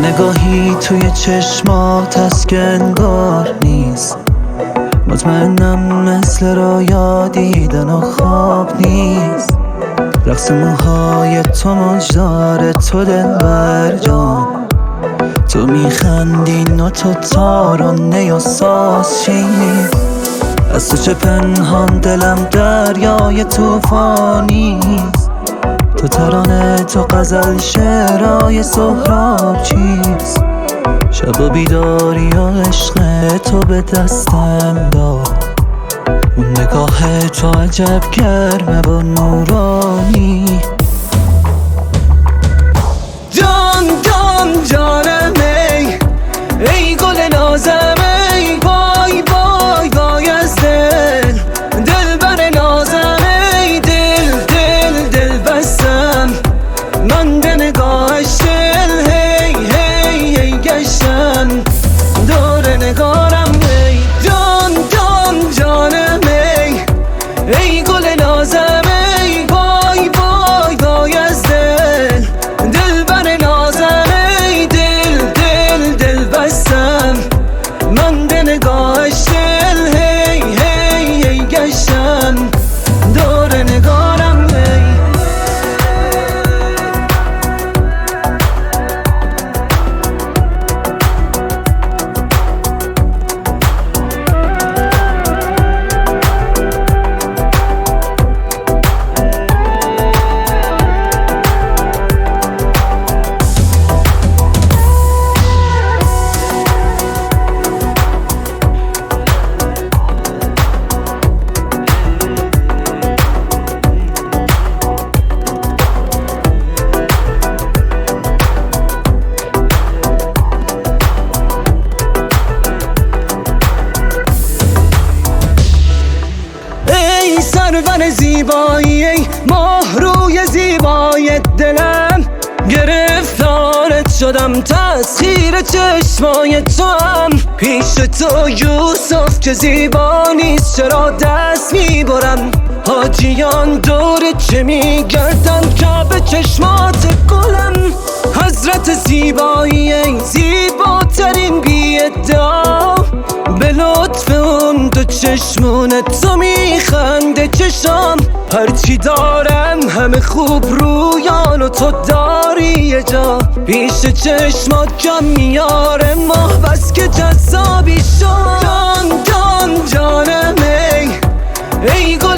نگاهی توی چشمات هست که انگار نیست. مطمئنم مثل رویا دیدن و خواب نیست. رقص موهای تو مجدار تو دلبر جان، تو میخندی و تو تارانه و ساز چی؟ از تو چه پنهان دلم دریای توفانیست. تو ترانه تو غزل شعرهای سهراب چیست؟ شب و بیداری و عشق تو به دستم داد. اون نگاه تو عجب گرمه و نورانی. جان جان جانم ای گل نازم ای وای وای وای از دل بر نازم ای دل بستم من به نگاهش دل هی گشتم دور نگارم ای جان جان جانم ای گل نازم ای وای وای وای از دل بر نازم ای دل بستم من به نگاهش دل هی گشتم دور نگارم ای. سرور زیبایی ای ماه روی زیبای دلم، گرفتارت شدم تسخیر چشمای تو هم. پیش تو یوسف که زیبا نیست چرا دست میبرم؟ حاجیان دور چه میگردن کعبه چشمات گلم. حضرت زیبایی ای زیباترین بی ادعا، به لطف اون دو چشمون تو میخنده چشام. هرچی دارم همه خوب رویان و تو داری یه جا. پیش چشمات کم میاره ماه بس که جذابی شد. جان جان جانم ای